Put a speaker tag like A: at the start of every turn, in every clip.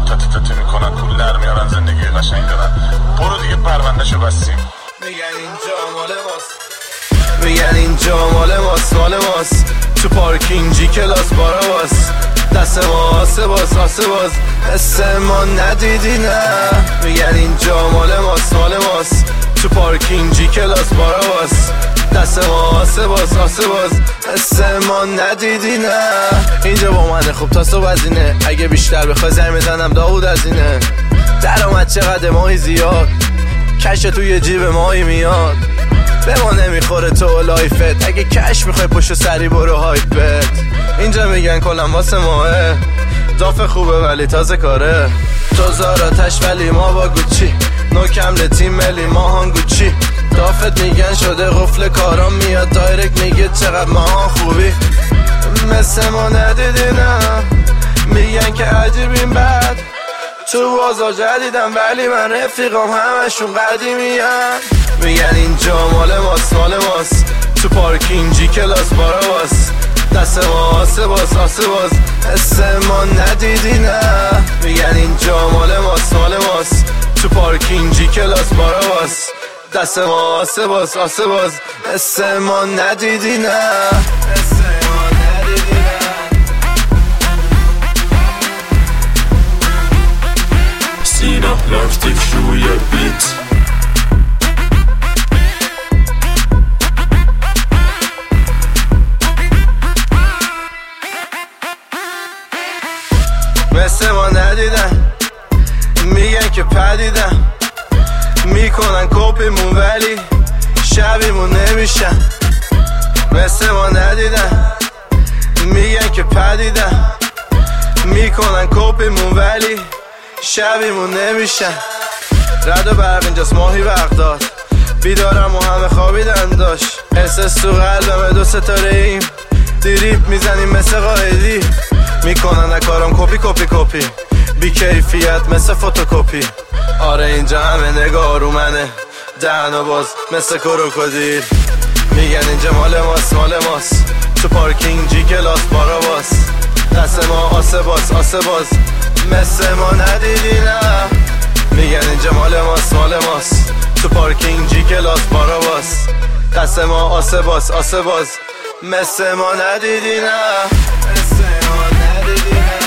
A: تاتی میکنن، پول در میارن، زندگی قشنگ دارن. برو دیگه پروندهشو بستیم.
B: میگن اینجا مال ماست، میگن اینجا مال ماست، مال ماست. تو پارکینگ جی کلاس باراس، دست ما آسه باز، آسه باز. مثل ما ندیدی نه. میگن اینجا مال ماست، مال ماست. تو پارکینگ جی کلاس باراس، دست ما آسه باز، آسه باز. مثل ما ندیدی نه. اینجا با منه خوب تا صبح از اینه. اگه بیشتر بخوای زنگ بزنم داود از اینه. درآمد چقدر ماهی زیاد، کش توی جیب ماهی میاد. به ما نمیخوره تو لایفت، اگه کش میخوای پشت سری برو هایپت. اینجا میگن کلم واسه ماه، دافه خوبه ولی تازه کاره. تو زاراتش ولی ما با گوچی، نو کمل تیم ملی ما هانگوچی. دافت میگن شده قفل کارام، میاد دایرکت میگه چقدر ما خوبی. مثل ما ندیدی نه. میگن که عجیبیم بد، تو بازار جدیدم ولی من رفیقام همشون قدیمیم. میگن اینجا مال ماست، مال ماست. تو پارکینگ جی کلاس باراس، دست ما آسه باز، آسه باز. مثل ما ندیدی نه. میگن اینجا مال ماست، مال ماست. تو پارکینگ جی کلاس باراس، دست ما آسه باز، آسه باز. مثل ما ندیدی نه.
C: Sina Lövstig Shuya Beats.
B: مثل ما ندیدن، میگن که پدیدن. میکنن کپیمون ولی شبیمون نمیشن. مثل ما ندیدن، میگن که پدیدن. میکنن کپیمون ولی شبیمون نمیشن. رد و برق اینجاست ماهی وقت داد، بیدارم و همه خوابیدن داشت. احساس تو قلبم 2 ستاره ایم، دیریپ میزنیم مثل قائدی. میکنن کارم کپی کپی کپی، بی کیفیت مثل فوتوکپی. آره اینجا همه نگاه رو منه، دهن و باز مثل کروکودیل. میگن اینجا مال ماست، مال ماست. تو پارکینگ جی کلاس باراس، دست ما آسه باز، آسه باز. مثل ما ندیدی نه. میگن اینجا مال ماست، مال ماست. تو پارکینگ جی کلاس باراس، دست ما آسه باز، آسه باز. مثل ما ندیدی نه. مثل ما ندیدی نه.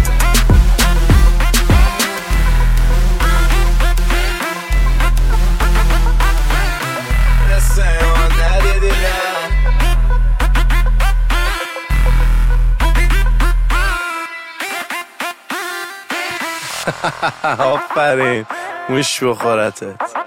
B: مثل ما ندیدی نه. آفرین، موش بخورتت.